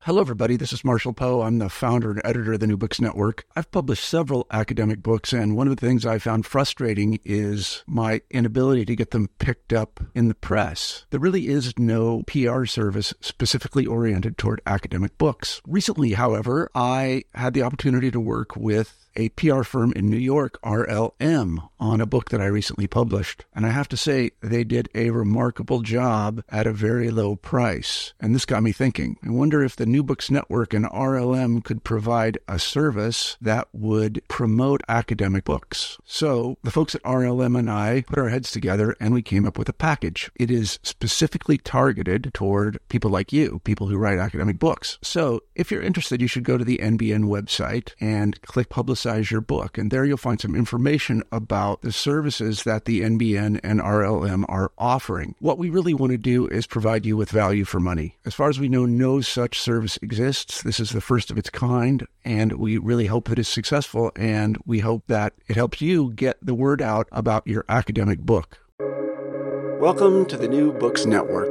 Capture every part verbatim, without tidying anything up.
Hello, everybody. This is Marshall Poe. I'm the founder and editor of the New Books Network. I've published several academic books, and one of the things I found frustrating is my inability to get them picked up in the press. There really is no P R service specifically oriented toward academic books. Recently, however, I had the opportunity to work with a P R firm in New York, R L M, on a book that I recently published. And I have to say, they did a remarkable job at a very low price. And this got me thinking. I wonder if the New Books Network and R L M could provide a service that would promote academic books. So the folks at R L M and I put our heads together and we came up with a package. It is specifically targeted toward people like you, people who write academic books. So if you're interested, you should go to the N B N website and click Publicize your book. And there you'll find some information about the services that the N B N and R L M are offering. What we really want to do is provide you with value for money. As far as we know, no such service exists. This is the first of its kind, and we really hope that it's successful, and we hope that it helps you get the word out about your academic book. Welcome to the New Books Network.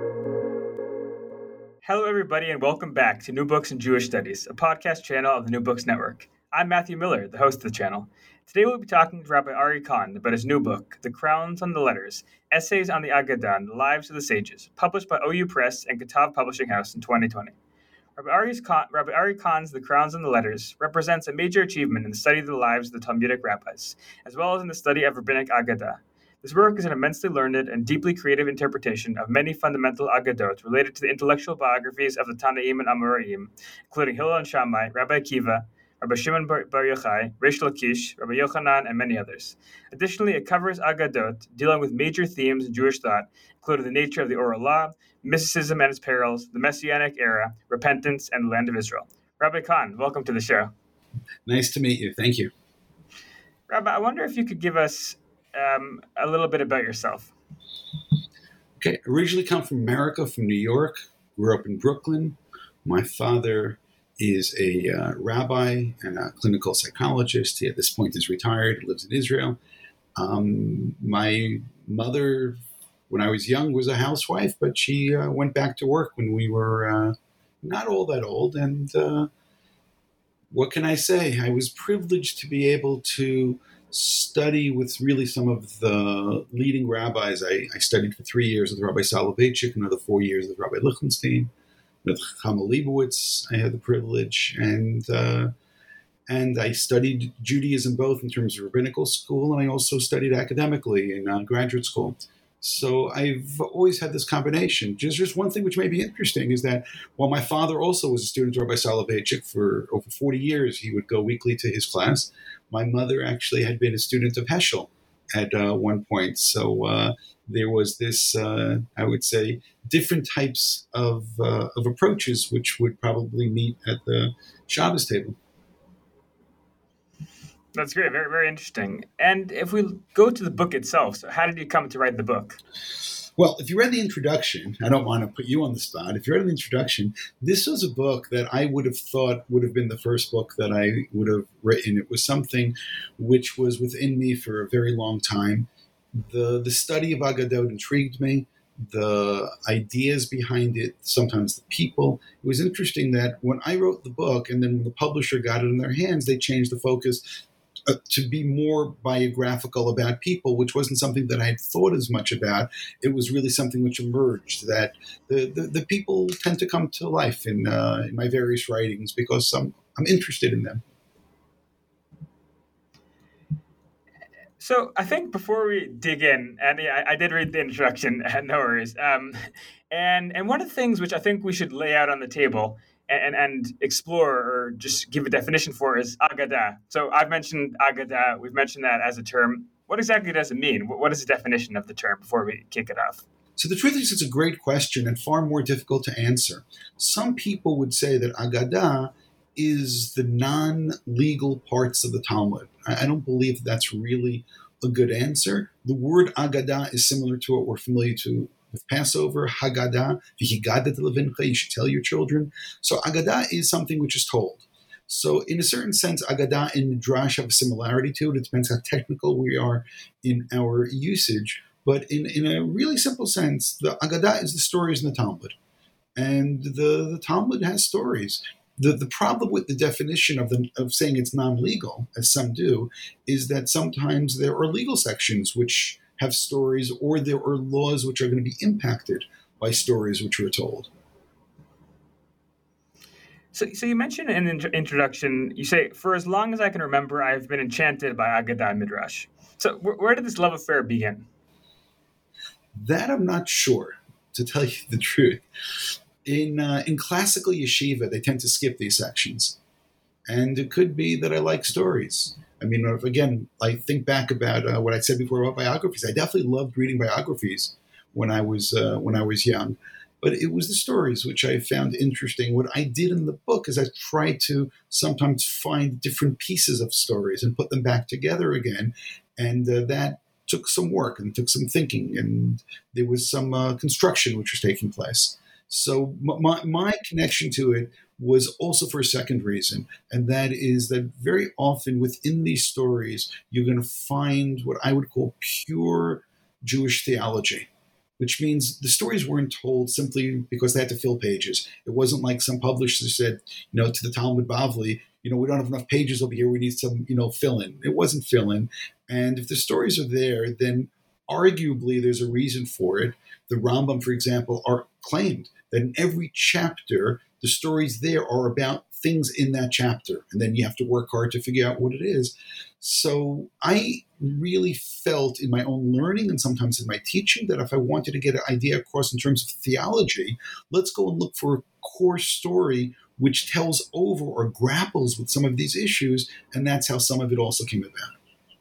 Hello, everybody, and welcome back to New Books in Jewish Studies, a podcast channel of the New Books Network. I'm Matthew Miller, the host of the channel. Today we'll be talking to Rabbi Ari Kahn about his new book, The Crowns on the Letters, Essays on the Agadah and the Lives of the Sages, published by O U Press and Katav Publishing House in twenty twenty. Rabbi, Ari's Kahn, Rabbi Ari Kahn's The Crowns on the Letters represents a major achievement in the study of the lives of the Talmudic rabbis, as well as in the study of rabbinic Agadah. This work is an immensely learned and deeply creative interpretation of many fundamental Agadot related to the intellectual biographies of the Tanaim and Amoraim, including Hillel and Shammai, Rabbi Akiva, Rabbi Shimon Bar Yochai, Reish Lakish, Rabbi Yochanan, and many others. Additionally, it covers Agadot, dealing with major themes in Jewish thought, including the nature of the oral law, mysticism and its perils, the Messianic era, repentance, and the land of Israel. Rabbi Kahn, welcome to the show. Nice to meet you. Thank you. Rabbi, I wonder if you could give us um, a little bit about yourself. Okay, originally come from America, from New York, grew up in Brooklyn. My father is a uh, rabbi and a clinical psychologist. He at this point is retired, lives in Israel. Um, my mother, when I was young, was a housewife, but she uh, went back to work when we were uh, not all that old. And uh, what can I say? I was privileged to be able to study with really some of the leading rabbis. I, I studied for three years with Rabbi Soloveitchik, another four years with Rabbi Lichtenstein. With Chama Leibowitz, I had the privilege, and uh, and I studied Judaism both in terms of rabbinical school, and I also studied academically in uh, graduate school. So I've always had this combination. Just, just one thing which may be interesting is that while my father also was a student of Rabbi Soloveitchik for over forty years, he would go weekly to his class. My mother actually had been a student of Heschel at uh, one point. So uh, there was this, uh, I would say, different types of uh, of approaches which would probably meet at the Shabbos table. That's great. Very, very interesting. And if we go to the book itself, so how did you come to write the book? Well, if you read the introduction, I don't want to put you on the spot. If you read the introduction, this was a book that I would have thought would have been the first book that I would have written. It was something which was within me for a very long time. The the study of Agadot intrigued me. The ideas behind it, sometimes the people. It was interesting that when I wrote the book and then when the publisher got it in their hands, they changed the focus Uh, to be more biographical about people, which wasn't something that I had thought as much about. It was really something which emerged, that the, the, the people tend to come to life in, uh, in my various writings because I'm, I'm interested in them. So I think before we dig in, and yeah, I, I did read the introduction, no worries. Um, and, and one of the things which I think we should lay out on the table and, and explore or just give a definition for is Agadah. So I've mentioned Agadah. We've mentioned that as a term. What exactly does it mean? What is the definition of the term before we kick it off? So the truth is it's a great question and far more difficult to answer. Some people would say that Agadah is the non-legal parts of the Talmud. I don't believe that's really a good answer. The word Agadah is similar to what we're familiar to with Passover, Haggadah, V'higadat levincha, you should tell your children. So Agadah is something which is told. So in a certain sense, Agadah and Midrash have a similarity to it. It depends how technical we are in our usage. But in, in a really simple sense, the Agadah is the stories in the Talmud. And the, the Talmud has stories. The, the problem with the definition of the, of saying it's non-legal, as some do, is that sometimes there are legal sections which have stories, or there are laws which are going to be impacted by stories which were told. So, so you mentioned in the introduction, you say, for as long as I can remember, I've been enchanted by Agadah and Midrash. So where, where did this love affair begin? That I'm not sure, to tell you the truth. In uh, in classical yeshiva, they tend to skip these sections. And it could be that I like stories. I mean, if, again, I think back about uh, what I said before about biographies. I definitely loved reading biographies when I was uh, when I was young. But it was the stories which I found interesting. What I did in the book is I tried to sometimes find different pieces of stories and put them back together again. And uh, that took some work and took some thinking. And there was some uh, construction which was taking place. So my, my connection to it was also for a second reason. And that is that very often within these stories, you're going to find what I would call pure Jewish theology. Which means the stories weren't told simply because they had to fill pages. It wasn't like some publisher said, you know, to the Talmud Bavli, you know, we don't have enough pages over here. We need some, you know, fill in. It wasn't fill in. And if the stories are there, then arguably there's a reason for it. The Rambam, for example, are claimed that in every chapter, the stories there are about things in that chapter. And then you have to work hard to figure out what it is. So I really felt in my own learning and sometimes in my teaching that if I wanted to get an idea across in terms of theology, let's go and look for a core story which tells over or grapples with some of these issues. And that's how some of it also came about.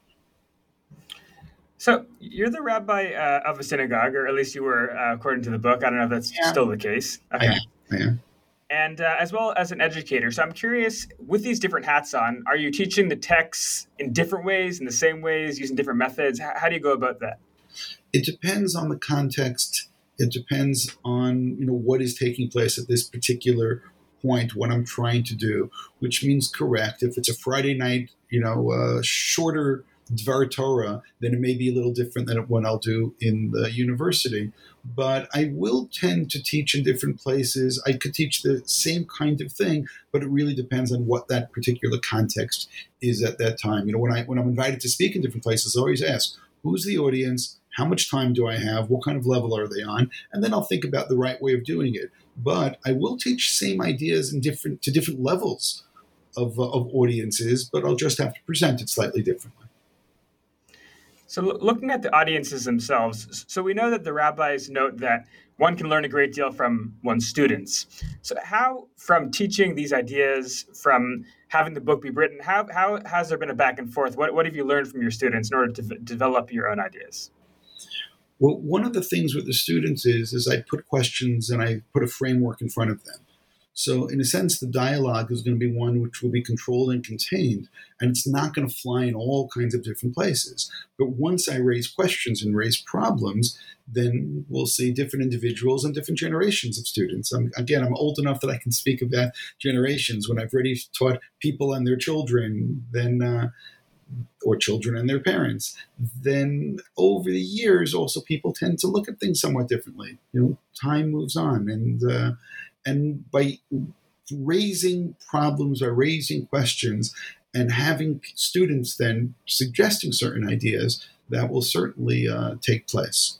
So you're the rabbi uh, of a synagogue, or at least you were, uh, according to the book. I don't know if that's yeah. still the case. Okay. I am. I am. And uh, as well as an educator. So I'm curious, with these different hats on, are you teaching the texts in different ways, in the same ways, using different methods? How, how do you go about that? It depends on the context. It depends on, you know, what is taking place at this particular point, what I'm trying to do, which means correct. If it's a Friday night, you know, uh, shorter Dvar Torah, then it may be a little different than what I'll do in the university. But I will tend to teach in different places. I could teach the same kind of thing, but it really depends on what that particular context is at that time. You know, when I when I'm invited to speak in different places, I always ask, who's the audience? How much time do I have? What kind of level are they on? And then I'll think about the right way of doing it. But I will teach same ideas in different to different levels of, uh, of audiences, but I'll just have to present it slightly differently. So looking at the audiences themselves, so we know that the rabbis note that one can learn a great deal from one's students. So how, from teaching these ideas, from having the book be written, how how has there been a back and forth? What what have you learned from your students in order to v- develop your own ideas? Well, one of the things with the students is, is I put questions and I put a framework in front of them. So in a sense, the dialogue is going to be one which will be controlled and contained, and it's not going to fly in all kinds of different places. But once I raise questions and raise problems, then we'll see different individuals and different generations of students. I'm, again, I'm old enough that I can speak about generations. When I've already taught people and their children, then uh, or children and their parents, then over the years, also people tend to look at things somewhat differently. You know, time moves on, and uh, And by raising problems or raising questions and having students then suggesting certain ideas, that will certainly uh, take place.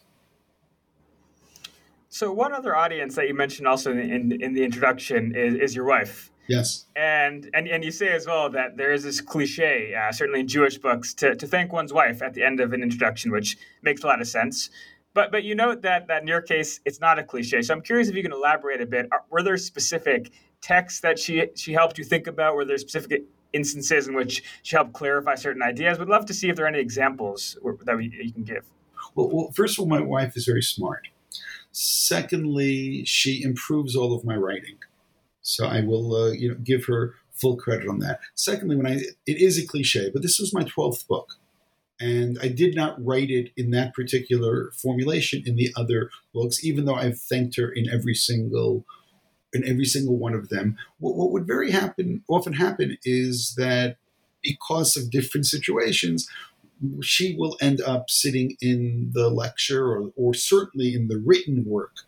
So one other audience that you mentioned also in, in, in the introduction is, is your wife. Yes. And, and and you say as well that there is this cliche, uh, certainly in Jewish books, to, to thank one's wife at the end of an introduction, which makes a lot of sense. But but you note that, that in your case, it's not a cliche. So I'm curious if you can elaborate a bit. Are, were there specific texts that she she helped you think about? Were there specific instances in which she helped clarify certain ideas? We'd love to see if there are any examples that we, you can give. Well, well, first of all, my wife is very smart. Secondly, she improves all of my writing. So I will uh, you know, give her full credit on that. Secondly, when I it is a cliche, but this was my twelfth book. And I did not write it in that particular formulation in the other books, even though I've thanked her in every single in every single one of them. What, what would very happen often happen is that because of different situations, she will end up sitting in the lecture or, or certainly in the written work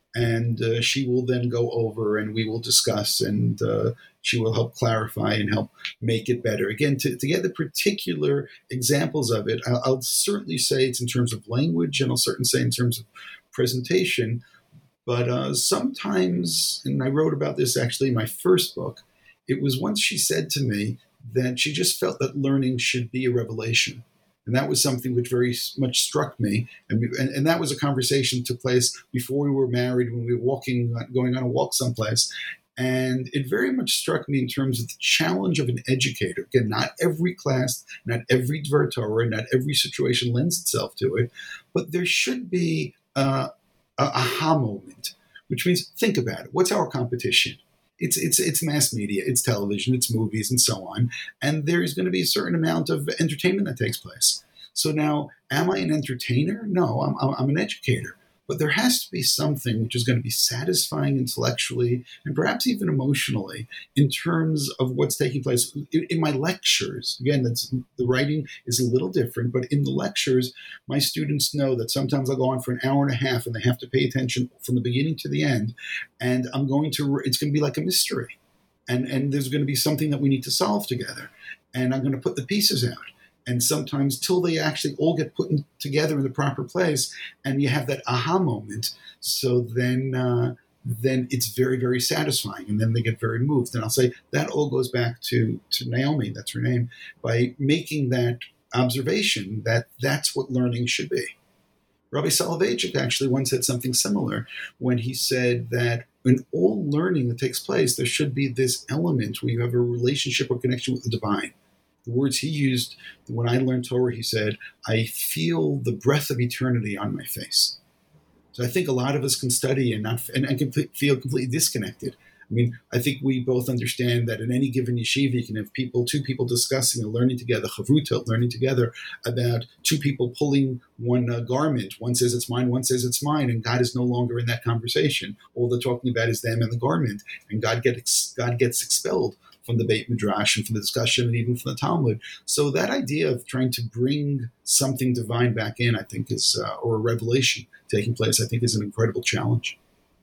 And uh, she will then go over and we will discuss, and uh, she will help clarify and help make it better. Again, to, to get the particular examples of it, I'll, I'll certainly say it's in terms of language, and I'll certainly say in terms of presentation. But uh, sometimes, and I wrote about this actually in my first book, it was once she said to me that she just felt that learning should be a revelation. And that was something which very much struck me. And, and, and that was a conversation that took place before we were married, when we were walking, going on a walk someplace. And it very much struck me in terms of the challenge of an educator. Again, not every class, not every Dvar Torah, not every situation lends itself to it, but there should be uh, a aha moment, which means think about it. What's our competition? It's it's it's mass media, it's television, it's movies, and so on. And there's going to be a certain amount of entertainment that takes place. So now, am I an entertainer? No, I'm, I'm an educator. But there has to be something which is going to be satisfying intellectually and perhaps even emotionally in terms of what's taking place. In, in my lectures, again, that's, the writing is a little different, but in the lectures, my students know that sometimes I'll go on for an hour and a half and they have to pay attention from the beginning to the end. And I'm going to, it's going to be like a mystery. And, and there's going to be something that we need to solve together. And I'm going to put the pieces out. And sometimes till they actually all get put in, together in the proper place, and you have that aha moment. So then, uh, then it's very, very satisfying, and then they get very moved. And I'll say that all goes back to to Naomi, that's her name, by making that observation that that's what learning should be. Rabbi Soloveitchik actually once said something similar when he said that in all learning that takes place, there should be this element where you have a relationship or connection with the divine. The words he used, when I learned Torah, he said, I feel the breath of eternity on my face. So I think a lot of us can study and not and, and can feel completely disconnected. I mean, I think we both understand that in any given yeshiva, you can have people, two people discussing and learning together, chavruta, learning together about two people pulling one uh, garment. One says it's mine, one says it's mine, and God is no longer in that conversation. All they're talking about is them and the garment, and God gets God gets expelled from the Beit Midrash and from the discussion and even from the Talmud. So that idea of trying to bring something divine back in, I think is, uh, or a revelation taking place, I think is an incredible challenge.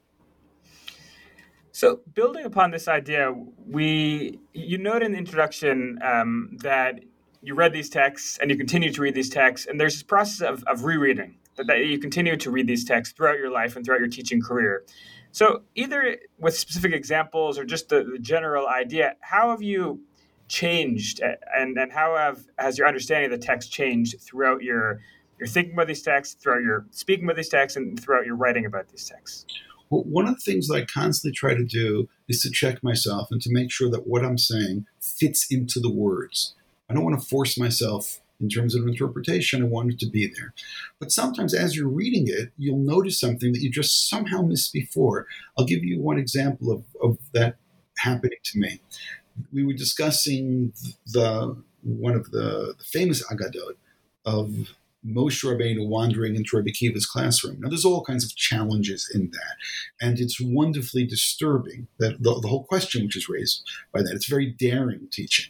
So building upon this idea, we you note in the introduction um, that you read these texts and you continue to read these texts, and there's this process of, of rereading, that, that you continue to read these texts throughout your life and throughout your teaching career. So either with specific examples or just the, the general idea, how have you changed and, and how have has your understanding of the text changed throughout your, your thinking about these texts, throughout your speaking about these texts, and throughout your writing about these texts? Well, one of the things that I constantly try to do is to check myself and to make sure that what I'm saying fits into the words. I don't want to force myself in terms of interpretation. I want it to be there. But sometimes as you're reading it, you'll notice something that you just somehow missed before. I'll give you one example of, of that happening to me. We were discussing the one of the, the famous Agadot of Moshe Rabbeinu wandering into Rabbi Akiva's classroom. Now, there's all kinds of challenges in that. And it's wonderfully disturbing, that the, the whole question which is raised by that. It's very daring teaching.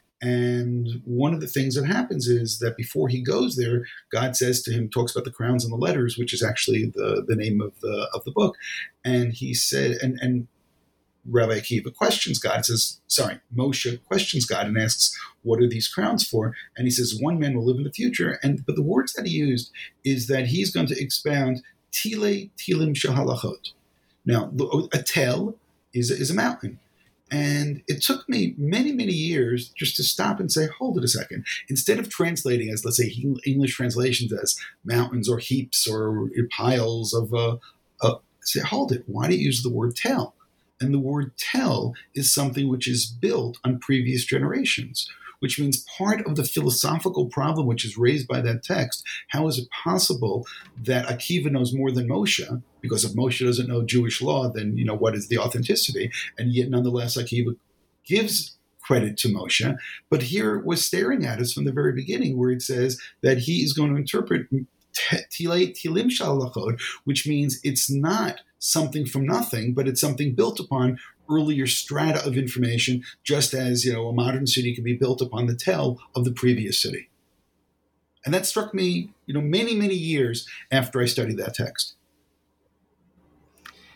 And one of the things that happens is that before he goes there, God says to him, talks about the crowns and the letters, which is actually the, the name of the of the book. And he said, and, and Rabbi Akiva questions God, says, sorry, Moshe questions God and asks, what are these crowns for? And he says, one man will live in the future. And but the words that he used is that he's going to expound Tile Tilim Shahalachot. Now, a tel is, is a mountain. And it took me many, many years just to stop and say, hold it a second. Instead of translating as, let's say, English translations as mountains or heaps or piles of, uh, uh, say, hold it. Why do you use the word tell? And the word tell is something which is built on previous generations, which means part of the philosophical problem which is raised by that text, how is it possible that Akiva knows more than Moshe? Because if Moshe doesn't know Jewish law, then, you know, what is the authenticity? And yet, nonetheless, Akiva gives credit to Moshe. But here it was staring at us from the very beginning, where it says that he is going to interpret Tilim Shalachot, which means it's not something from nothing, but it's something built upon earlier strata of information, just as, you know, a modern city can be built upon the tell of the previous city. And that struck me, you know, many, many years after I studied that text.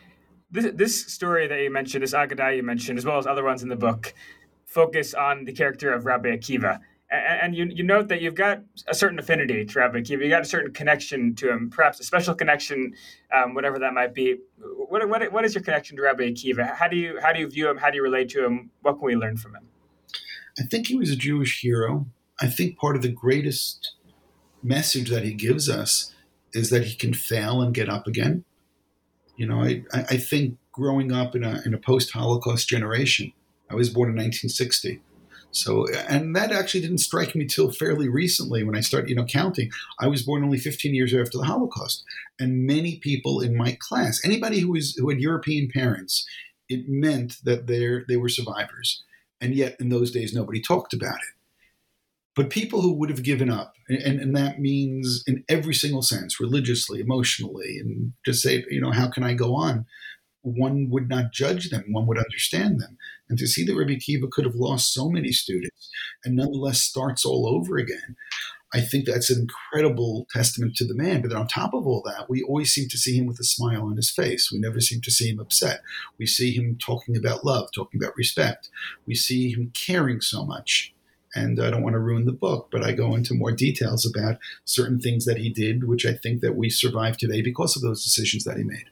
This, this story that you mentioned, this Agadah you mentioned, as well as other ones in the book, focus on the character of Rabbi Akiva. And, and you, you note that you've got a certain affinity to Rabbi Akiva. You got a certain connection to him, perhaps a special connection, um, whatever that might be. What, what, what is your connection to Rabbi Akiva? How do you how do you view him? How do you relate to him? What can we learn from him? I think he was a Jewish hero. I think part of the greatest message that he gives us is that he can fail and get up again. You know, I, I think growing up in a in a post-Holocaust generation, I was born in nineteen sixty. So, and that actually didn't strike me till fairly recently when I started, you know, counting. I was born only fifteen years after the Holocaust. And many people in my class, anybody who was who had European parents, it meant that they're, they were survivors. And yet in those days, nobody talked about it. But people who would have given up, and, and that means in every single sense, religiously, emotionally, and just say, you know, how can I go on? One would not judge them. One would understand them. And to see that Rabbi Akiva could have lost so many students and nonetheless starts all over again, I think that's an incredible testament to the man. But then on top of all that, we always seem to see him with a smile on his face. We never seem to see him upset. We see him talking about love, talking about respect. We see him caring so much. And I don't want to ruin the book, but I go into more details about certain things that he did, which I think that we survive today because of those decisions that he made.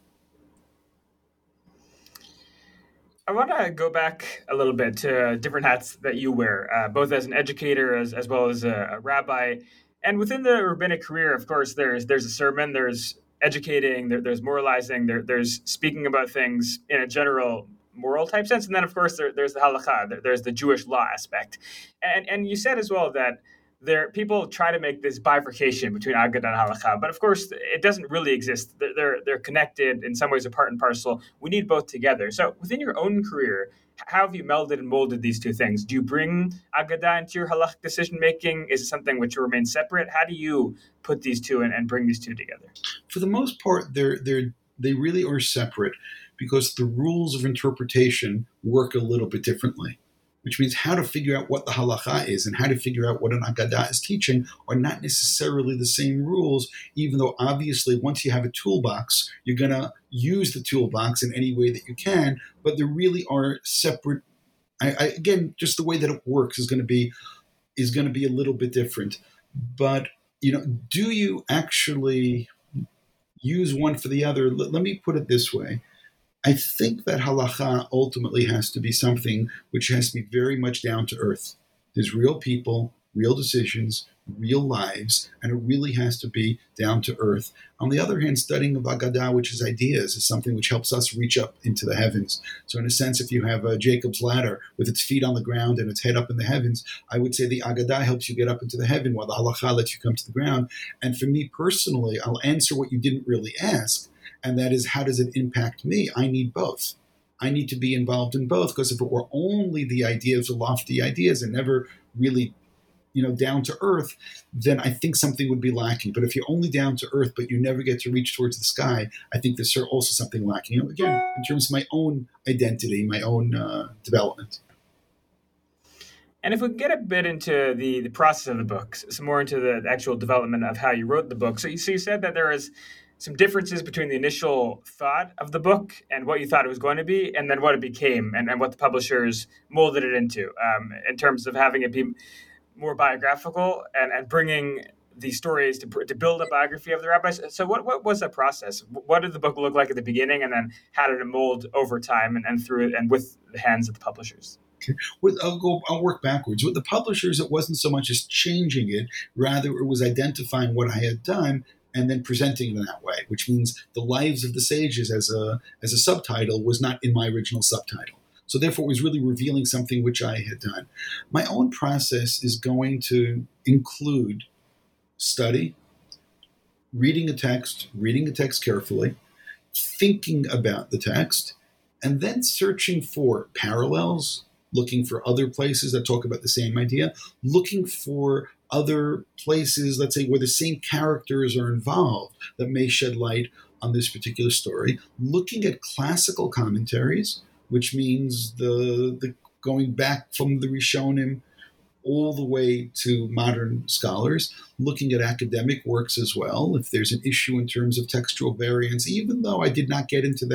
I want to go back a little bit to different hats that you wear, uh, both as an educator as, as well as a, a rabbi. And within the rabbinic career, of course, there's there's a sermon, there's educating, there, there's moralizing, there, there's speaking about things in a general moral type sense. And then, of course, there, there's the halakha, there, there's the Jewish law aspect. And and you said as well that there people try to make this bifurcation between Agadah and halakha, but of course it doesn't really exist. They're, they're they're connected in some ways, are part and parcel. We need both together. So within your own career, how have you melded and molded these two things? Do you bring Agadah into your halachic decision making? Is it something which will remain separate? How do you put these two and, and bring these two together? For the most part, they're they're they really are separate because the rules of interpretation work a little bit differently. Which means how to figure out what the halacha is and how to figure out what an Agadah is teaching are not necessarily the same rules, even though obviously once you have a toolbox, you're going to use the toolbox in any way that you can, but there really are separate. I, I, again, just the way that it works is going to be is going to be a little bit different. But, you know, do you actually use one for the other? Let, let me put it this way. I think that halacha ultimately has to be something which has to be very much down to earth. There's real people, real decisions, real lives, and it really has to be down to earth. On the other hand, studying of Agadah, which is ideas, is something which helps us reach up into the heavens. So in a sense, if you have a Jacob's ladder with its feet on the ground and its head up in the heavens, I would say the Agadah helps you get up into the heaven while the halacha lets you come to the ground. And for me personally, I'll answer what you didn't really ask. And that is, how does it impact me? I need both. I need to be involved in both, because if it were only the ideas, the lofty ideas, and never really, you know, down to earth, then I think something would be lacking. But if you're only down to earth, but you never get to reach towards the sky, I think there's also something lacking. You know, again, in terms of my own identity, my own uh, development. And if we get a bit into the, the process of the book, some more into the actual development of how you wrote the book. So you, so you said that there is some differences between the initial thought of the book and what you thought it was going to be, and then what it became, and, and what the publishers molded it into, um, in terms of having it be more biographical and, and bringing the stories to to build a biography of the rabbis. So what, what was that process? What did the book look like at the beginning, and then how did it mold over time and, and through and with the hands of the publishers? Okay. With, I'll go. I'll work backwards. With the publishers, it wasn't so much as changing it; rather, it was identifying what I had done and then presenting it in that way. Which means the Lives of the Sages as a as a subtitle was not in my original subtitle. So therefore, it was really revealing something which I had done. My own process is going to include study, reading a text, reading the text carefully, thinking about the text, and then searching for parallels, looking for other places that talk about the same idea, looking for other places, let's say, where the same characters are involved that may shed light on this particular story, looking at classical commentaries, which means the, the going back from the Rishonim all the way to modern scholars, looking at academic works as well. If there's an issue in terms of textual variance, even though I did not get into that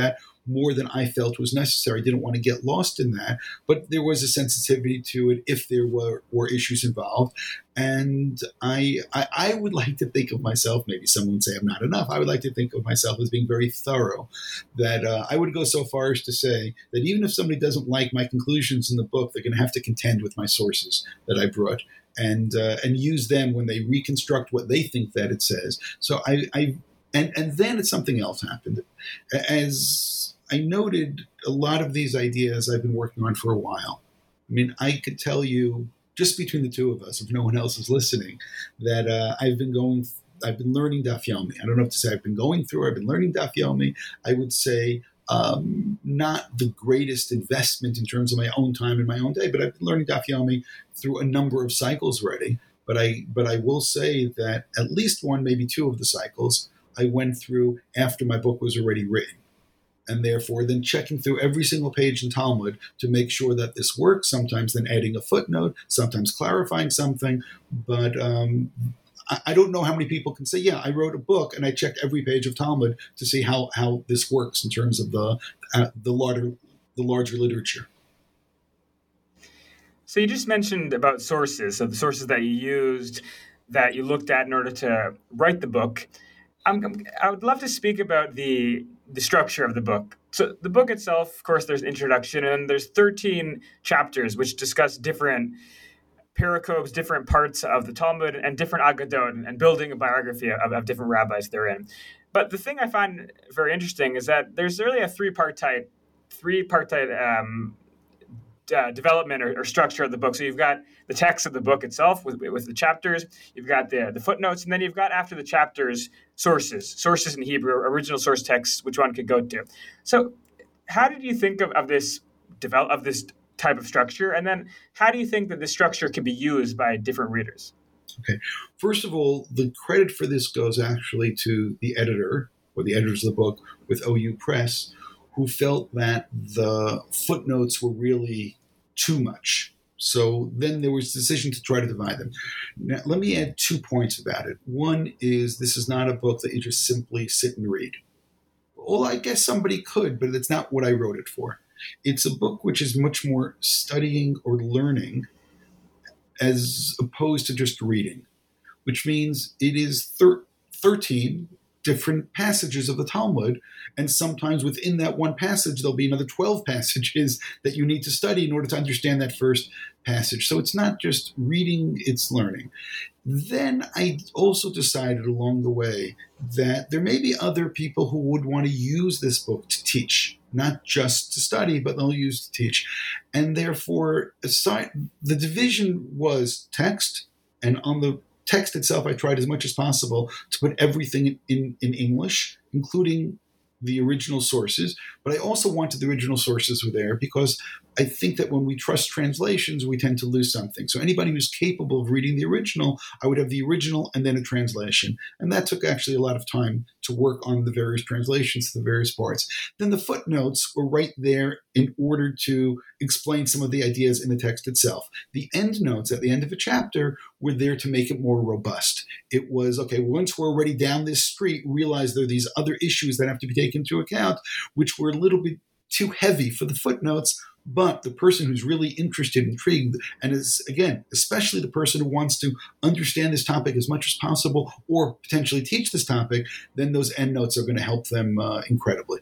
more than I felt was necessary. I didn't want to get lost in that, but there was a sensitivity to it if there were, were issues involved. And I, I I would like to think of myself, maybe someone would say I'm not enough, I would like to think of myself as being very thorough, that uh, I would go so far as to say that even if somebody doesn't like my conclusions in the book, they're going to have to contend with my sources that I brought and uh, and use them when they reconstruct what they think that it says. So I, I and, and then it's something else happened. As I noted, a lot of these ideas I've been working on for a while. I mean, I could tell you, just between the two of us, if no one else is listening, that uh, I've been going, I've been learning Daf Yomi. I don't know if to say I've been going through, I've been learning Daf Yomi. I would say um, not the greatest investment in terms of my own time and my own day, but I've been learning Daf Yomi through a number of cycles already. But I, but I will say that at least one, maybe two of the cycles I went through after my book was already written. And therefore then checking through every single page in Talmud to make sure that this works, sometimes then adding a footnote, sometimes clarifying something. But um, I, I don't know how many people can say, yeah, I wrote a book and I checked every page of Talmud to see how, how this works in terms of the, uh, the, larger, the larger literature. So you just mentioned about sources, so the sources that you used, that you looked at in order to write the book. I'm, I would love to speak about the the structure of the book. So the book itself, of course, there's introduction, and there's thirteen chapters which discuss different pericopes, different parts of the Talmud, and different Aggadot, and building a biography of, of different rabbis therein. But the thing I find very interesting is that there's really a three-partite, three-partite um, Uh, development or, or structure of the book. So you've got the text of the book itself with, with the chapters, you've got the, the footnotes, and then you've got after the chapters sources, sources in Hebrew, original source texts, which one could go to. So how did you think of, of this develop of this type of structure? And then how do you think that this structure can be used by different readers? Okay. First of all, the credit for this goes actually to the editor or the editors of the book with O U Press, who felt that the footnotes were really too much. So then there was a decision to try to divide them. Now, let me add two points about it. One is this is not a book that you just simply sit and read. Well, I guess somebody could, but it's not what I wrote it for. It's a book which is much more studying or learning as opposed to just reading, which means it is thir- thirteen different passages of the Talmud, and sometimes within that one passage, there'll be another twelve passages that you need to study in order to understand that first passage. So it's not just reading, it's learning. Then I also decided along the way that there may be other people who would want to use this book to teach, not just to study, but they'll use to teach. And therefore, aside, the division was text, and on the text itself, I tried as much as possible to put everything in, in English, including the original sources. But I also wanted the original sources were there because I think that when we trust translations, we tend to lose something. So anybody who's capable of reading the original, I would have the original and then a translation. And that took actually a lot of time to work on the various translations to the various parts. Then the footnotes were right there in order to explain some of the ideas in the text itself. The endnotes at the end of a chapter were there to make it more robust. It was, okay, once we're already down this street, realize there are these other issues that have to be taken into account, which were a little bit too heavy for the footnotes. But the person who's really interested, intrigued, and is, again, especially the person who wants to understand this topic as much as possible or potentially teach this topic, then those endnotes are going to help them uh, incredibly.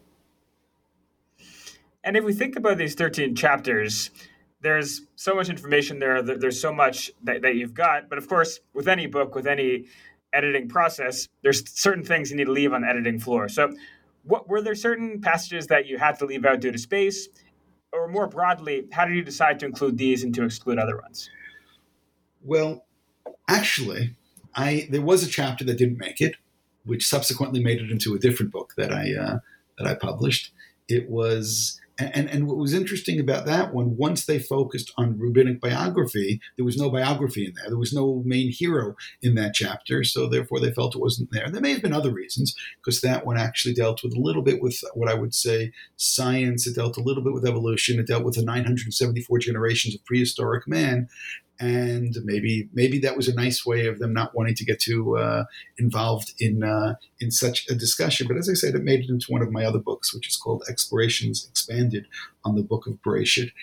And if we think about these thirteen chapters, there's so much information there. There's so much that, that you've got. But of course, with any book, with any editing process, there's certain things you need to leave on the editing floor. So what, were there certain passages that you had to leave out due to space? Or more broadly, how did you decide to include these and to exclude other ones? Well, actually, I there was a chapter that didn't make it, which subsequently made it into a different book that I uh, that I published. It was, and, and what was interesting about that one, once they focused on rabbinic biography, there was no biography in there. There was no main hero in that chapter, so therefore they felt it wasn't there. And there may have been other reasons, because that one actually dealt with a little bit with what I would say science. It dealt a little bit with evolution. It dealt with the nine hundred seventy-four generations of prehistoric man. And maybe maybe that was a nice way of them not wanting to get too uh, involved in uh, in such a discussion. But as I said, it made it into one of my other books, which is called Explorations Expanded on the Book of Bereshit.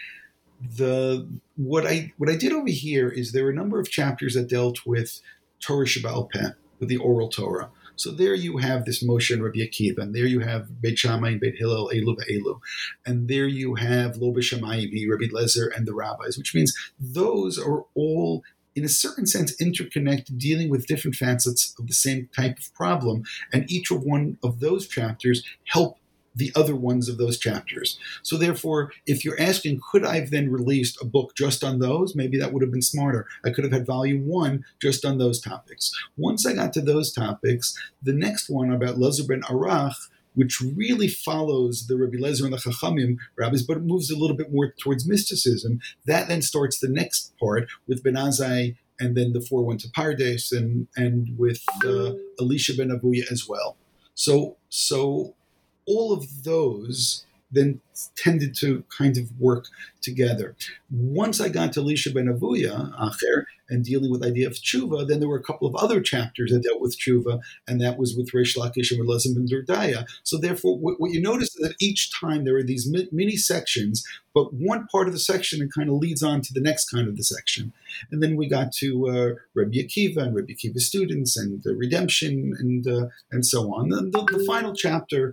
The what I what I did over here is there were a number of chapters that dealt with Torah Shebaal Peh, with the oral Torah. So there you have this Moshe and Rabbi Akiva, and there you have Beit Shammai and Beit Hillel, Elu ve'Elu, and there you have Lo B'Shamayim, Rabbi Lezer, and the rabbis, which means those are all, in a certain sense, interconnected, dealing with different facets of the same type of problem, and each of one of those chapters help the other ones of those chapters. So therefore, if you're asking, could I have then released a book just on those? Maybe that would have been smarter. I could have had volume one just on those topics. Once I got to those topics, the next one about Lezer ben Arach, which really follows the Rabbi Lezer and the Chachamim rabbis, but it moves a little bit more towards mysticism, that then starts the next part with Ben Azai, and then the four went to Pardes, and, and with uh, Elisha ben Avuya as well. So, so all of those then tended to kind of work together. Once I got to Elisha ben Avuya, Acher, and dealing with the idea of tshuva, then there were a couple of other chapters that dealt with tshuva, and that was with Reish Lakish and Elazar ben Dordaya. So therefore, what, what you notice is that each time there are these mi- mini sections, but one part of the section it kind of leads on to the next kind of the section. And then we got to uh, Rabbi Akiva and Rabbi Akiva's students and uh, redemption and uh, and so on. The, the, the final chapter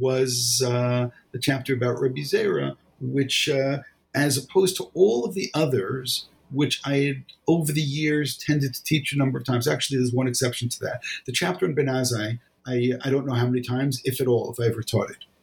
was uh, the chapter about Rabbi Zera, which, uh, as opposed to all of the others, which I had over the years tended to teach a number of times. Actually, there's one exception to that. The chapter on Ben Azai, I, I don't know how many times, if at all, if I ever taught it.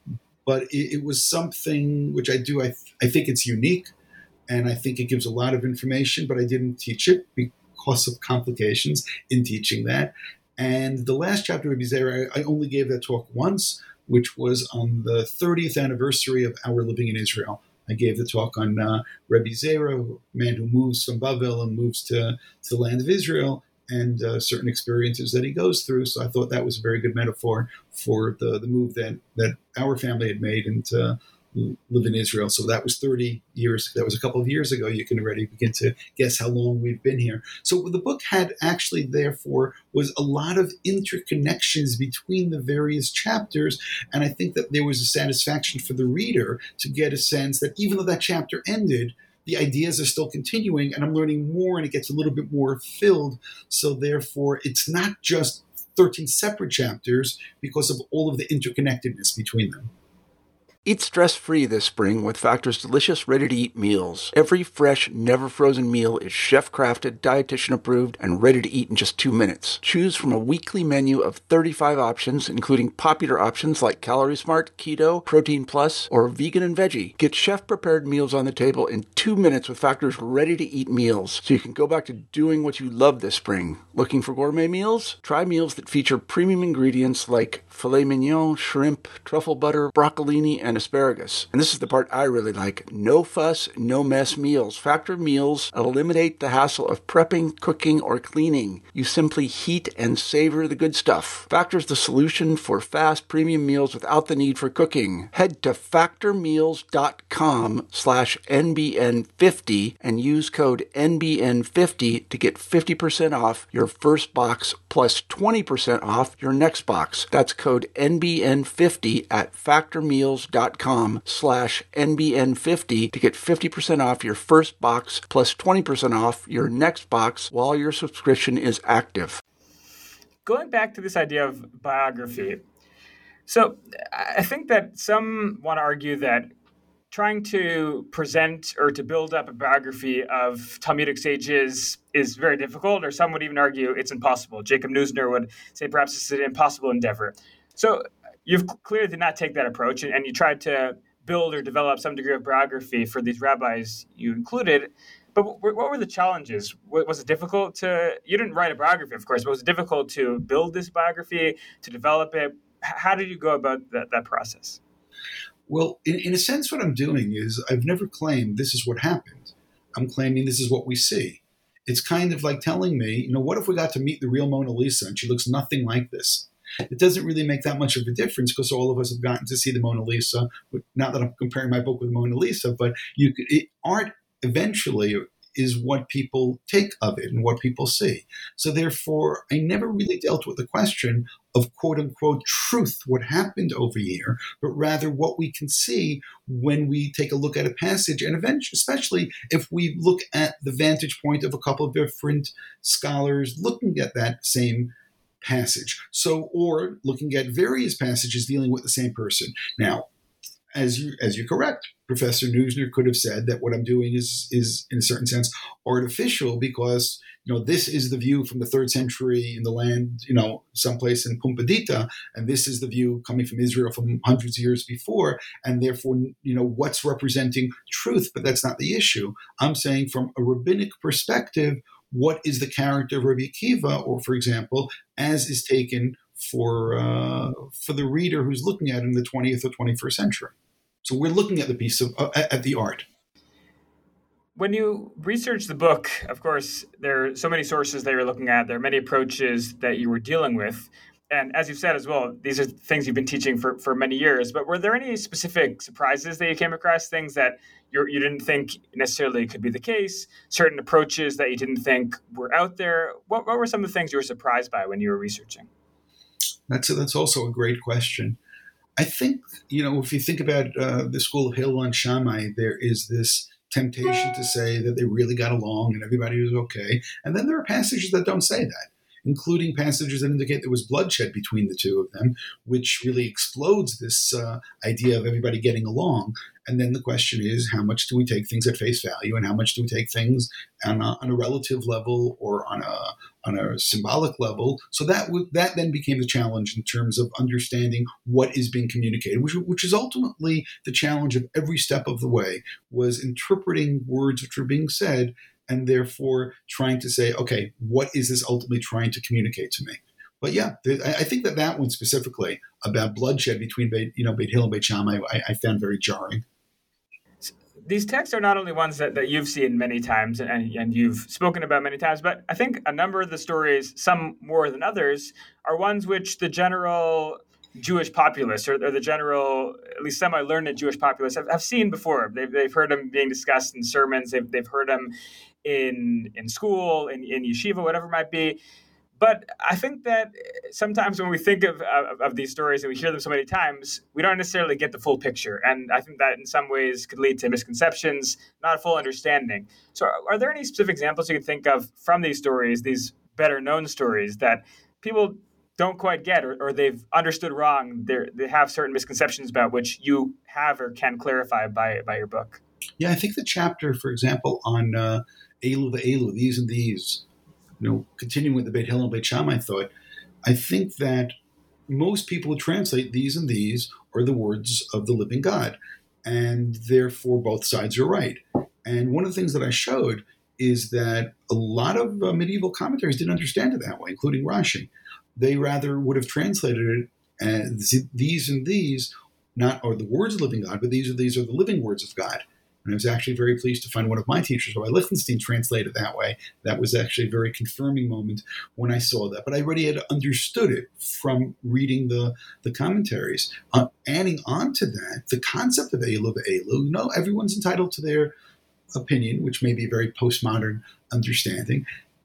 But it, it was something which I do, I, th- I think it's unique, and I think it gives a lot of information, but I didn't teach it because of complications in teaching that. And the last chapter of Rabbi Zera, I, I only gave that talk once, which was on the thirtieth anniversary of our living in Israel. I gave the talk on uh, Rabbi Zera, a man who moves from Bavel and moves to, to the land of Israel, and uh, certain experiences that he goes through. So I thought that was a very good metaphor for the, the move that, that our family had made into live in Israel. So that was thirty years. That was a couple of years ago. You can already begin to guess how long we've been here. So the book had actually, therefore, was a lot of interconnections between the various chapters. And I think that there was a satisfaction for the reader to get a sense that even though that chapter ended, the ideas are still continuing, and I'm learning more, and it gets a little bit more filled. So therefore, it's not just thirteen separate chapters because of all of the interconnectedness between them. Eat stress-free this spring with Factor's delicious, ready-to-eat meals. Every fresh, never-frozen meal is chef-crafted, dietitian-approved, and ready to eat in just two minutes. Choose from a weekly menu of thirty-five options, including popular options like Calorie Smart, Keto, Protein Plus, or Vegan and Veggie. Get chef-prepared meals on the table in two minutes with Factor's ready-to-eat meals, so you can go back to doing what you love this spring. Looking for gourmet meals? Try meals that feature premium ingredients like filet mignon, shrimp, truffle butter, broccolini, and asparagus. And this is the part I really like. No fuss, no mess meals. Factor meals eliminate the hassle of prepping, cooking, or cleaning. You simply heat and savor the good stuff. Factor's the solution for fast premium meals without the need for cooking. Head to factormeals.com slash NBN50 and use code N B N fifty to get fifty percent off your first box plus twenty percent off your next box. That's code N B N fifty at factormeals.com slash N B N fifty to get fifty percent off your first box plus twenty percent off your next box while your subscription is active. Going back to this idea of biography, so I think that some want to argue that trying to present or to build up a biography of Talmudic sages is very difficult, or some would even argue it's impossible. Jacob Neusner would say perhaps it's an impossible endeavor. So you've clearly did not take that approach, and you tried to build or develop some degree of biography for these rabbis you included. But what were the challenges? Was it difficult to, you didn't write a biography, of course, but was it difficult to build this biography, to develop it? How did you go about that, that process? Well, in, in a sense, what I'm doing is I've never claimed this is what happened. I'm claiming this is what we see. It's kind of like telling me, you know, what if we got to meet the real Mona Lisa and she looks nothing like this? It doesn't really make that much of a difference because all of us have gotten to see the Mona Lisa. Not that I'm comparing my book with Mona Lisa, but you could, it, art eventually is what people take of it and what people see. So therefore, I never really dealt with the question of quote unquote truth, what happened over here, but rather what we can see when we take a look at a passage, and eventually, especially if we look at the vantage point of a couple of different scholars looking at that same passage. So, or looking at various passages dealing with the same person. Now, as you as you're correct, Professor Neusner could have said that what I'm doing is is in a certain sense artificial because you know this is the view from the third century in the land, you know, someplace in Pumbedita, and this is the view coming from Israel from hundreds of years before, and therefore you know what's representing truth. But that's not the issue. I'm saying from a rabbinic perspective, what is the character of Rabbi Akiva, or for example, as is taken for uh, for the reader who's looking at it in the twentieth or twenty-first century. So we're looking at the piece of uh, at the art. When you research the book, of course, there are so many sources that you're looking at. There are many approaches that you were dealing with. And as you've said as well, these are things you've been teaching for, for many years. But were there any specific surprises that you came across, things that you you didn't think necessarily could be the case, certain approaches that you didn't think were out there? What, what were some of the things you were surprised by when you were researching? That's a, that's also a great question. I think, you know, if you think about uh, the school of Hillel and Shammai, there is this temptation to say that they really got along and everybody was okay. And then there are passages that don't say that, including passages that indicate there was bloodshed between the two of them, which really explodes this uh, idea of everybody getting along. And then the question is, how much do we take things at face value, and how much do we take things on a, on a relative level or on a on a symbolic level? So that w- that then became the challenge in terms of understanding what is being communicated, which, which is ultimately the challenge of every step of the way, was interpreting words which are being said and therefore trying to say, okay, what is this ultimately trying to communicate to me? But yeah, I think that that one specifically about bloodshed between Beit, you know, Beit Hillel and Beit Shammai, I, I found very jarring. These texts are not only ones that, that you've seen many times and, and you've spoken about many times, but I think a number of the stories, some more than others, are ones which the general Jewish populace or, or the general, at least semi-learned Jewish populace have, have seen before. They've, they've heard them being discussed in sermons. They've, they've heard them in in school, in, in yeshiva, whatever it might be. But I think that sometimes when we think of, of, of these stories and we hear them so many times, we don't necessarily get the full picture. And I think that in some ways could lead to misconceptions, not a full understanding. So are, are there any specific examples you can think of from these stories, these better known stories that people don't quite get or, or they've understood wrong? They're, they have certain misconceptions about which you have or can clarify by, by your book? Yeah, I think the chapter, for example, on uh, Elu ve'elu, these and these, you know, continuing with the Beit Hillel and Beit Shammai thought, I think that most people would translate these and these are the words of the living God, and therefore both sides are right. And one of the things that I showed is that a lot of uh, medieval commentaries didn't understand it that way, including Rashi. They rather would have translated it as these and these not are the words of the living God, but these are these are the living words of God. And I was actually very pleased to find one of my teachers, Rabbi Lichtenstein, translated that way. That was actually a very confirming moment when I saw that. But I already had understood it from reading the, the commentaries. Uh, adding on to that, the concept of Elu ve'elu, you know, everyone's entitled to their opinion, which may be a very postmodern understanding.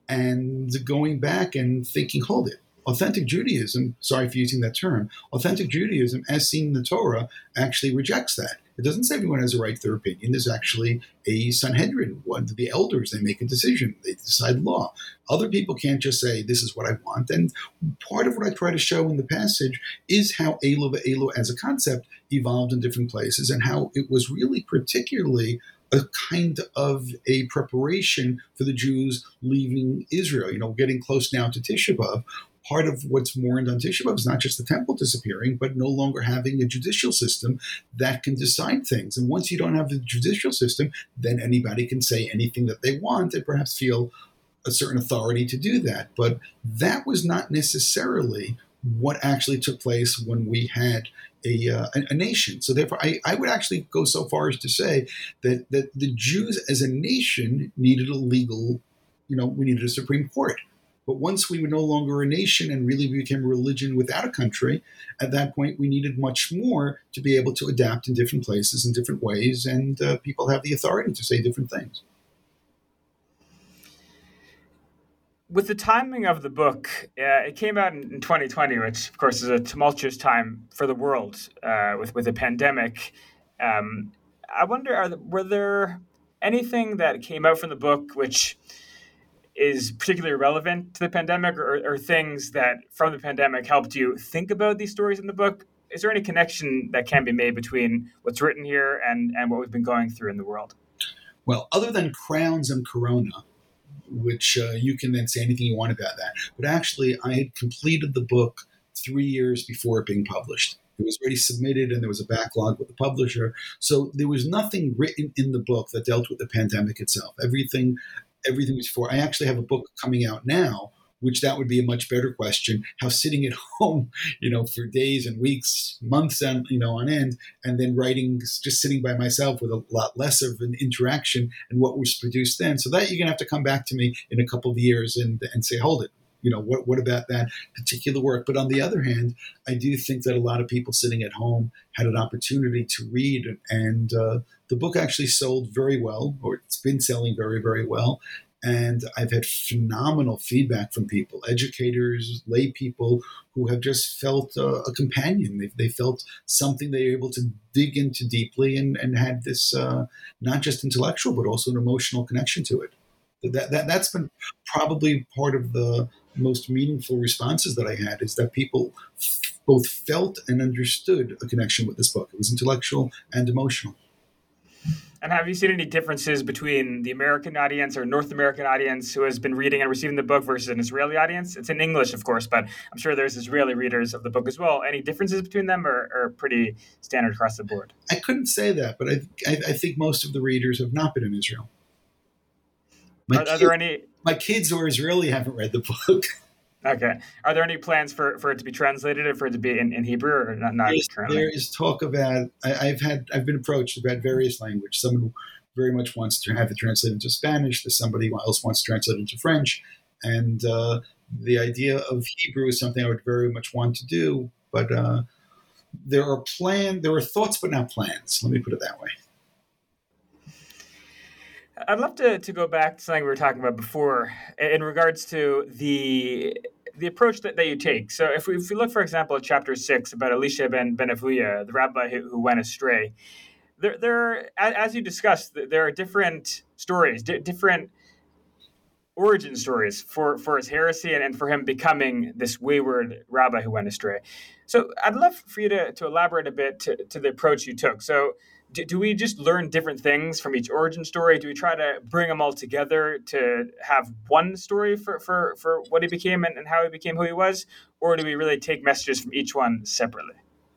And going back and thinking, hold it. Authentic Judaism, sorry for using that term, authentic Judaism, as seen in the Torah, actually rejects that. It doesn't say everyone has a right to their opinion. There's actually a Sanhedrin, one of the elders. They make a decision. They decide law. Other people can't just say, this is what I want. And part of what I try to show in the passage is how Elu ve'elu as a concept evolved in different places and how it was really particularly a kind of a preparation for the Jews leaving Israel, you know, getting close now to Tisha B'Av. Part of what's mourned on Tisha B'Av is not just the temple disappearing, but no longer having a judicial system that can decide things. And once you don't have the judicial system, then anybody can say anything that they want and perhaps feel a certain authority to do that. But that was not necessarily what actually took place when we had a, uh, a, a nation. So therefore, I, I would actually go so far as to say that, that the Jews as a nation needed a legal, you know, we needed a Supreme Court. But once we were no longer a nation and really became a religion without a country, at that point we needed much more to be able to adapt in different places in different ways, and uh, people have the authority to say different things. with the timing of the book, uh, it came out in, in twenty twenty, which of course is a tumultuous time for the world uh, with with the pandemic. Um, I wonder, are the, were there anything that came out from the book which is particularly relevant to the pandemic, or, or things that from the pandemic helped you think about these stories in the book? Is there any connection that can be made between what's written here and, and what we've been going through in the world? Well, other than crowns and corona, which uh, you can then say anything you want about that. But actually, I had completed the book three years before it being published. It was already submitted, and there was a backlog with the publisher. So there was nothing written in the book that dealt with the pandemic itself. Everything, everything was before. I actually have a book coming out now, which that would be a much better question. How sitting at home, you know, for days and weeks, months, and you know, on end, and then writing, just sitting by myself with a lot less of an interaction, and what was produced then. So that you're gonna have to come back to me in a couple of years and and say, hold it. You know, what what about that particular work? But on the other hand, I do think that a lot of people sitting at home had an opportunity to read, and uh, the book actually sold very well, or it's been selling very, very well. And I've had phenomenal feedback from people, educators, lay people, who have just felt uh, a companion. They, they felt something they were able to dig into deeply, and, and had this uh, not just intellectual, but also an emotional connection to it. That, that, that's been probably part of the most meaningful responses that I had, is that people f- both felt and understood a connection with this book. It was intellectual and emotional. And have you seen any differences between the American audience or North American audience who has been reading and receiving the book versus an Israeli audience? It's in English, of course, but I'm sure there's Israeli readers of the book as well. Any differences between them, or, or pretty standard across the board? I couldn't say that, but I, I, I think most of the readers have not been in Israel. My Are, kids, are there any? My kids who are Israeli haven't read the book. Okay. Are there any plans for, for it to be translated, or for it to be in, in Hebrew, or not, not currently? There is talk about, I, I've had, I've been approached about various languages. Someone very much wants to have it translated into Spanish. There's somebody else wants to translate it into French. And uh, the idea of Hebrew is something I would very much want to do. But uh, there are plan, there are thoughts, but not plans. Let me put it that way. I'd love to, to go back to something we were talking about before in regards to the the approach that, that you take. So if we, if we look, for example, at chapter six about Elisha ben, ben Avuya, the rabbi who, who went astray, there, there, as you discussed, there are different stories, di- different origin stories for, for his heresy and, and for him becoming this wayward rabbi who went astray. So I'd love for you to, to elaborate a bit to, to the approach you took. So do, do we just learn different things from each origin story? Do we try to bring them all together to have one story for, for, for what he became and, and how he became who he was? Or do we really take messages from each one separately?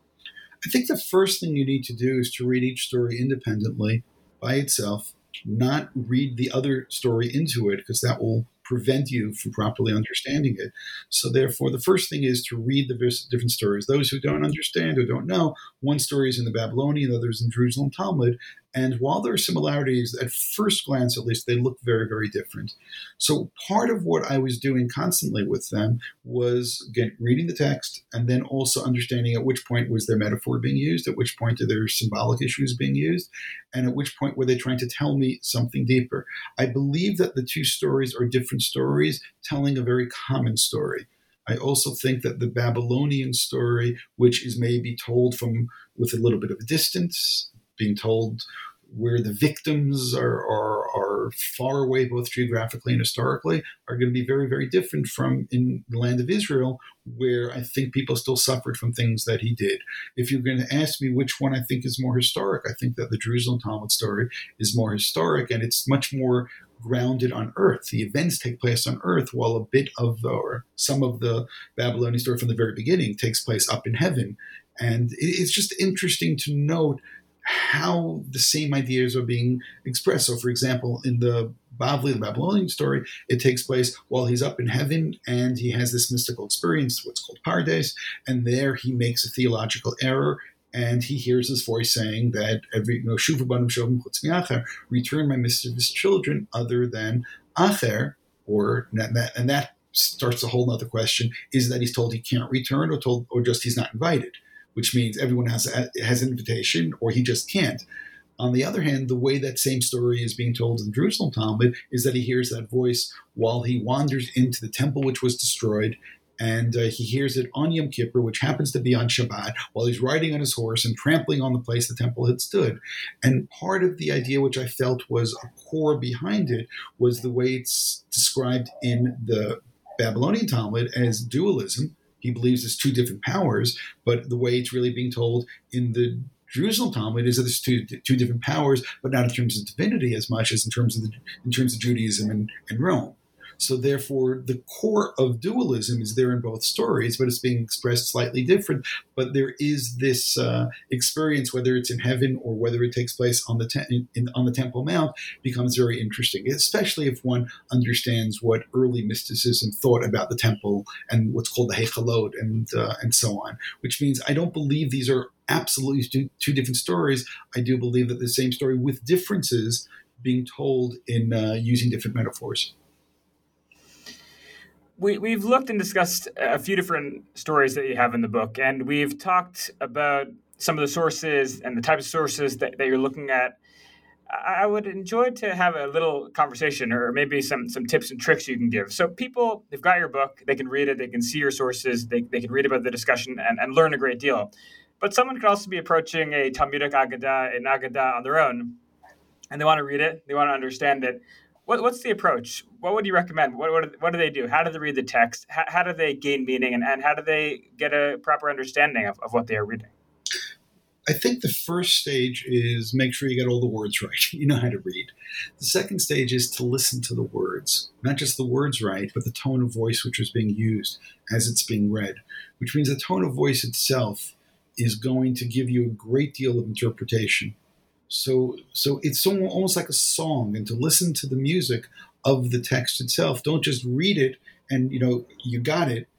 I think the first thing you need to do is to read each story independently by itself, not read the other story into it, because that will prevent you from properly understanding it. So therefore, the first thing is to read the different stories. Those who don't understand or don't know, one story is in the Babylonian, the other is in Jerusalem Talmud. And while there are similarities, at first glance, at least, they look very, very different. So part of what I was doing constantly with them was, again, reading the text, and then also understanding at which point was their metaphor being used, at which point are their symbolic issues being used, and at which point were they trying to tell me something deeper. I believe that the two stories are different stories telling a very common story. I also think that the Babylonian story, which is maybe told from with a little bit of a distance, being told where the victims are, are, are far away, both geographically and historically, are going to be very, very different from in the land of Israel, where I think people still suffered from things that he did. If you're going to ask me which one I think is more historic, I think that the Jerusalem Talmud story is more historic, and it's much more grounded on earth. The events take place on earth, while a bit of the, or some of the Babylonian story from the very beginning takes place up in heaven. And it's just interesting to note how the same ideas are being expressed. So, for example, in the Bavli, the Babylonian story, it takes place while he's up in heaven, and he has this mystical experience, what's called Pardes, and there he makes a theological error, and he hears his voice saying that every, you know, Shuvu banim shovim chutz mi'acher, return my mischievous children other than Acher, or and that, and that starts a whole other question: is that he's told he can't return, or told, or just he's not invited? Which means everyone has has an invitation, or he just can't. On the other hand, the way that same story is being told in the Jerusalem Talmud is that he hears that voice while he wanders into the temple which was destroyed, and uh, he hears it on Yom Kippur, which happens to be on Shabbat, while he's riding on his horse and trampling on the place the temple had stood. And part of the idea which I felt was a core behind it was the way it's described in the Babylonian Talmud as dualism. He believes there's two different powers, but the way it's really being told in the Jerusalem Talmud is that there's two two different powers, but not in terms of divinity as much as in terms of the, in terms of Judaism and, and Rome. So therefore, the core of dualism is there in both stories, but it's being expressed slightly different. But there is this uh, experience, whether it's in heaven or whether it takes place on the te- in, on the Temple Mount, becomes very interesting, especially if one understands what early mysticism thought about the temple and what's called the Hechalot and uh, and so on. Which means I don't believe these are absolutely two, two different stories. I do believe that the same story with differences being told in uh, using different metaphors. We, we've looked and discussed a few different stories that you have in the book, and we've talked about some of the sources and the types of sources that, that you're looking at. I would enjoy to have a little conversation or maybe some some tips and tricks you can give. So people, they've got your book, they can read it, they can see your sources, they, they can read about the discussion and, and learn a great deal. But someone could also be approaching a Talmudic Agadah, an Agadah on their own, and they want to read it, they want to understand it. What, what's the approach? What would you recommend? What, what, what do they do? How do they read the text? How, how do they gain meaning? And, and how do they get a proper understanding of, of what they are reading? I think the first stage is make sure you get all the words right. You know how to read. The second stage is to listen to the words, not just the words right, but the tone of voice which is being used as it's being read, which means the tone of voice itself is going to give you a great deal of interpretation. So so it's so, almost like a song, and to listen to the music of the text itself. Don't just read it and, you know, you got it.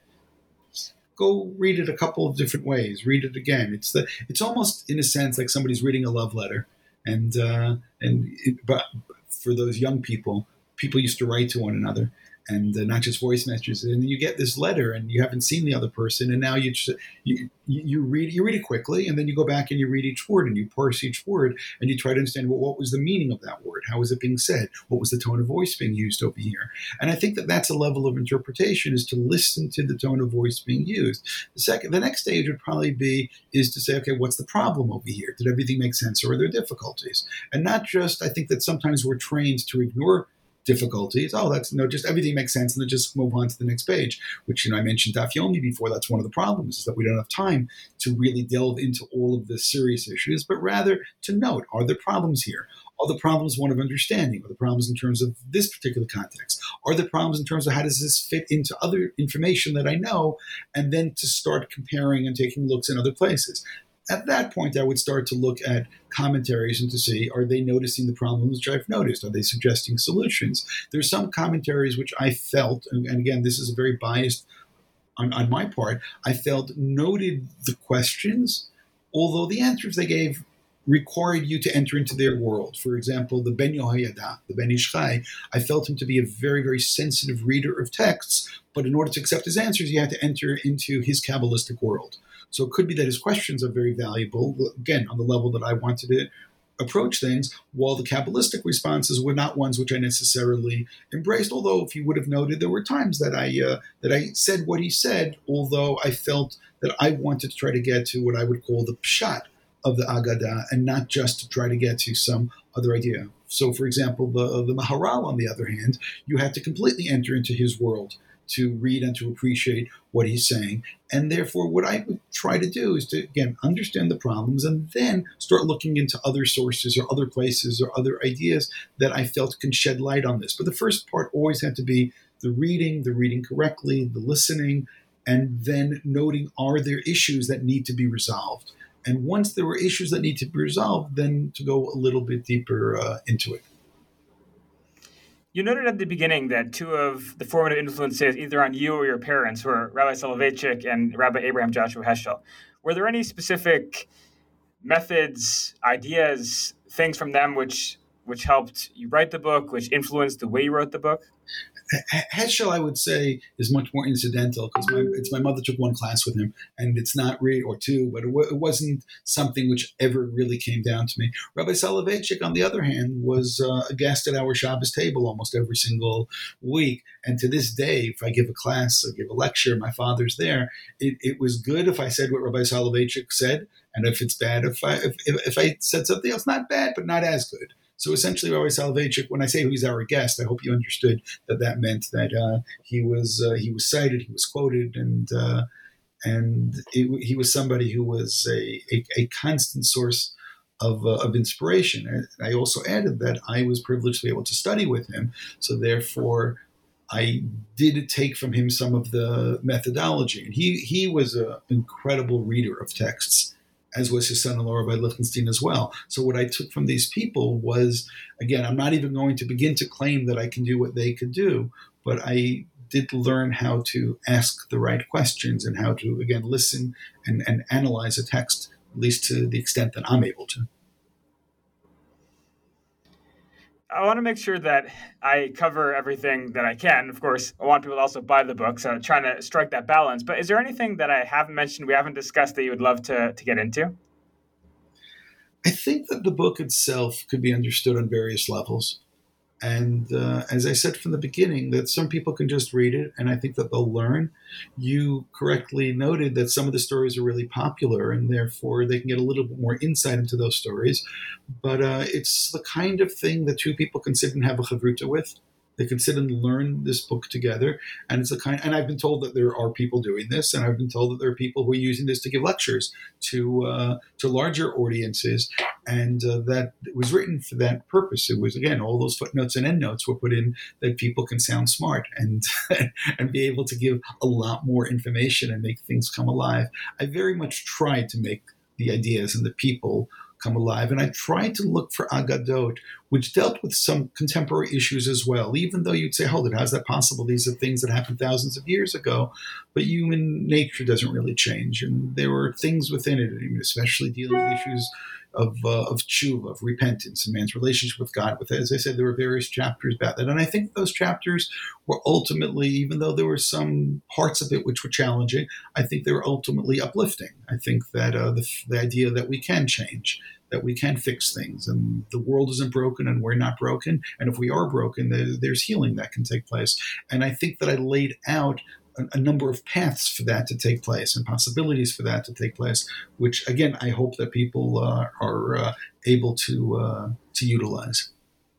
Go read it a couple of different ways. Read it again. It's the it's almost, in a sense, like somebody's reading a love letter. And, uh, and it, but for those young people, people used to write to one another. And uh, not just voice messages, and then you get this letter, and you haven't seen the other person, and now you just you, you read you read it quickly, and then you go back and you read each word, and you parse each word, and you try to understand well, what was the meaning of that word, how was it being said, what was the tone of voice being used over here, and I think that that's a level of interpretation, is to listen to the tone of voice being used. The second, the next stage would probably be is to say, okay, what's the problem over here? Did everything make sense, or are there difficulties? And not just, I think that sometimes we're trained to ignore difficulties. Oh, that's no, just everything makes sense, and then just move on to the next page, which, you know, I mentioned Daf Yomi before. That's one of the problems, is that we don't have time to really delve into all of the serious issues, but rather to note, are there problems here? Are the problems one of understanding? Are the problems in terms of this particular context? Are the problems in terms of how does this fit into other information that I know? And then to start comparing and taking looks in other places. At that point, I would start to look at commentaries and to see, are they noticing the problems which I've noticed? Are they suggesting solutions? There's some commentaries which I felt, and again, this is a very biased on, on my part, I felt noted the questions, although the answers they gave required you to enter into their world. For example, the Ben Yehoyada, the Ben Ish Chai, I felt him to be a very, very sensitive reader of texts, but in order to accept his answers, you had to enter into his Kabbalistic world. So it could be that his questions are very valuable, again, on the level that I wanted to approach things, while the Kabbalistic responses were not ones which I necessarily embraced, although if you would have noted, there were times that I uh, that I said what he said, although I felt that I wanted to try to get to what I would call the pshat of the Agadah, and not just to try to get to some other idea. So, for example, the, the Maharal, on the other hand, you had to completely enter into his world to read and to appreciate what he's saying. And therefore, what I would try to do is to, again, understand the problems and then start looking into other sources or other places or other ideas that I felt can shed light on this. But the first part always had to be the reading, the reading correctly, the listening, and then noting, are there issues that need to be resolved? And once there were issues that need to be resolved, then to go a little bit deeper uh, into it. You noted at the beginning that two of the formative influences, either on you or your parents, were Rabbi Soloveitchik and Rabbi Abraham Joshua Heschel. Were there any specific methods, ideas, things from them which which helped you write the book, which influenced the way you wrote the book? Heschel, I would say, is much more incidental because my, it's my mother took one class with him, and it's not really, or two, but it, w- it wasn't something which ever really came down to me. Rabbi Soloveitchik, on the other hand, was uh, a guest at our Shabbos table almost every single week. And to this day, if I give a class or give a lecture, my father's there. It, it was good if I said what Rabbi Soloveitchik said, and if it's bad, if I if, if, if I said something else, not bad, but not as good. So essentially, Rabbi Soloveitchik, when I say he's our guest, I hope you understood that that meant that uh, he was uh, he was cited, he was quoted, and uh, and it, he was somebody who was a, a, a constant source of uh, of inspiration. And I also added that I was privileged to be able to study with him, so therefore I did take from him some of the methodology. And he he was an incredible reader of texts, as was his son-in-law, Rabbi Lichtenstein, as well. So what I took from these people was, again, I'm not even going to begin to claim that I can do what they could do, but I did learn how to ask the right questions and how to, again, listen and, and analyze a text, at least to the extent that I'm able to. I want to make sure that I cover everything that I can. Of course, I want people to also buy the book, so I'm trying to strike that balance. But is there anything that I haven't mentioned, we haven't discussed, that you would love to, to get into? I think that the book itself could be understood on various levels. And uh, as I said from the beginning, that some people can just read it, and I think that they'll learn. You correctly noted that some of the stories are really popular, and therefore they can get a little bit more insight into those stories. But uh, it's the kind of thing that two people can sit and have a chavruta with. They can sit and learn this book together, and it's a kind. And I've been told that there are people doing this, and I've been told that there are people who are using this to give lectures to uh, to larger audiences, and uh, that it was written for that purpose. It was, again, all those footnotes and endnotes were put in that people can sound smart and and be able to give a lot more information and make things come alive. I very much tried to make the ideas and the people come alive. And I tried to look for Agadot, which dealt with some contemporary issues as well, even though you'd say, hold it, how's that possible? These are things that happened thousands of years ago, but human nature doesn't really change. And there were things within it, I mean, especially dealing with issues of uh, of tshuva, of repentance, and man's relationship with God. With, as I said, there were various chapters about that. And I think those chapters were ultimately, even though there were some parts of it which were challenging, I think they were ultimately uplifting. I think that uh, the, the idea that we can change, that we can fix things, and the world isn't broken and we're not broken. And if we are broken, there, there's healing that can take place. And I think that I laid out a, a number of paths for that to take place and possibilities for that to take place, which, again, I hope that people uh, are uh, able to uh, to utilize.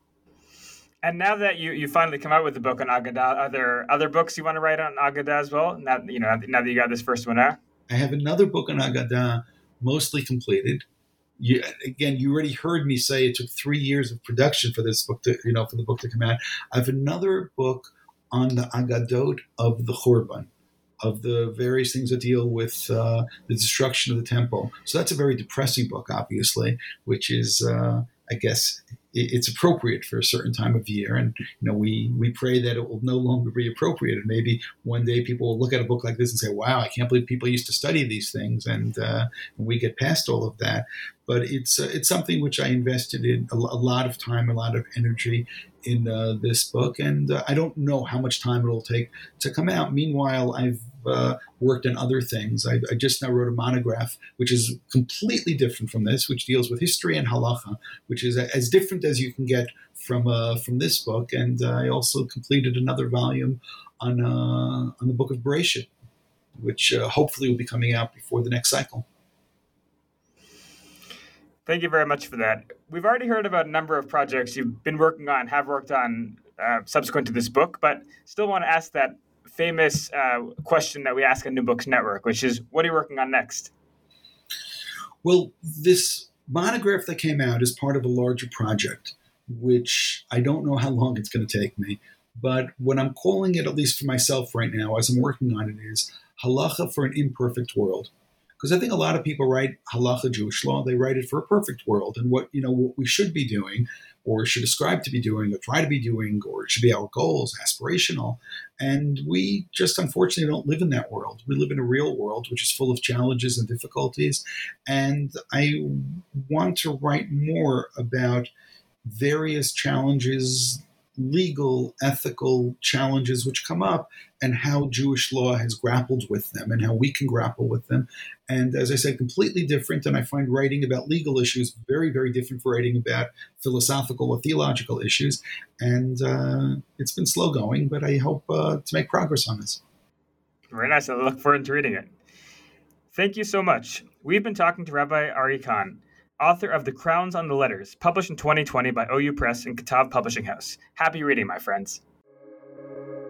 And now that you, you finally come out with the book on Agadah, are there other books you want to write on Agadah as well? Now, you know, now that you got this first one out? I have another book on Agadah, mostly completed. You, again, you already heard me say it took three years of production for this book to, you know, for the book to come out. I have another book on the Agadot of the Churban, of the various things that deal with uh, the destruction of the temple. So that's a very depressing book, obviously, which is, uh, I guess, it's appropriate for a certain time of year. And, you know, we, we pray that it will no longer be appropriate. And maybe one day people will look at a book like this and say, wow, I can't believe people used to study these things. And, uh, and we get past all of that. But it's uh, it's something which I invested in a, a lot of time, a lot of energy in uh, this book. And uh, I don't know how much time it'll take to come out. Meanwhile, I've uh, worked on other things. I, I just now wrote a monograph, which is completely different from this, which deals with history and halacha, which is as different as you can get from uh, from this book. And uh, I also completed another volume on uh, on the book of Bereshit, which uh, hopefully will be coming out before the next cycle. Thank you very much for that. We've already heard about a number of projects you've been working on, have worked on uh, subsequent to this book, but still want to ask that famous uh, question that we ask on New Books Network, which is, what are you working on next? Well, this monograph that came out is part of a larger project, which I don't know how long it's going to take me. But what I'm calling it, at least for myself right now, as I'm working on it, is Halacha for an Imperfect World. Because I think a lot of people write halacha Jewish law, they write it for a perfect world. And what, you know, what we should be doing, or should ascribe to be doing, or try to be doing, or it should be our goals, aspirational. And we just unfortunately don't live in that world. We live in a real world, which is full of challenges and difficulties. And I want to write more about various challenges, legal, ethical challenges which come up, and how Jewish law has grappled with them and how we can grapple with them. And as I said, completely different. And I find writing about legal issues very, very different from writing about philosophical or theological issues. And uh, it's been slow going, but I hope uh, to make progress on this. Very nice. I look forward to reading it. Thank you so much. We've been talking to Rabbi Ari Kahn, author of The Crowns on the Letters, published in twenty twenty by O U Press and Katav Publishing House. Happy reading, my friends.